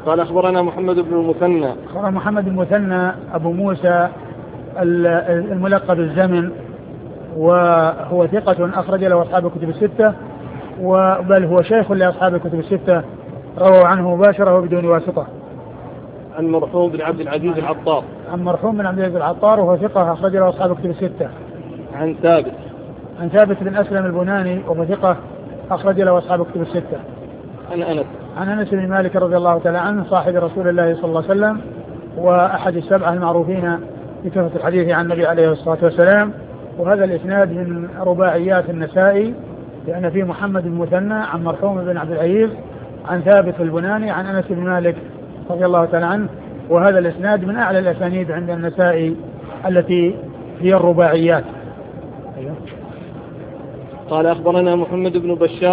قال أخبرنا محمد بن المثنى. أخبرنا محمد بن المثنى أبو موسى الملقب الزمن، وهو ثقة أخرج له أصحاب الكتب الستة، بل هو شيخ لأصحاب الكتب الستة، رووا عنه مباشرة وبدون واسطة. عن مرحوم بن عبد العزيز العطار. عن مرحوم بن عبد العزيز العطار وهو ثقة أخرج له أصحاب الكتب الستة. عن ثابت. عن ثابت بن أسلم البناني وهو ثقة أخرج له أصحاب الكتب الستة. عن أنس. عن أنس بن مالك رضي الله تعالى عنه صاحب رسول الله صلى الله عليه وسلم، وأحد السبعة المعروفين بكثرة الحديث عن النبي عليه الصلاة والسلام. وهذا الإسناد من رباعيات النسائي، لأن فيه محمد بن المثنى عن مرحوم بن عبد العزيز عن ثابت البناني عن أنس بن مالك رضي الله تعالى عنه. وهذا الإسناد من أعلى الأسانيد عند النسائي التي هي الرباعيات. قال أخبرنا محمد بن بشار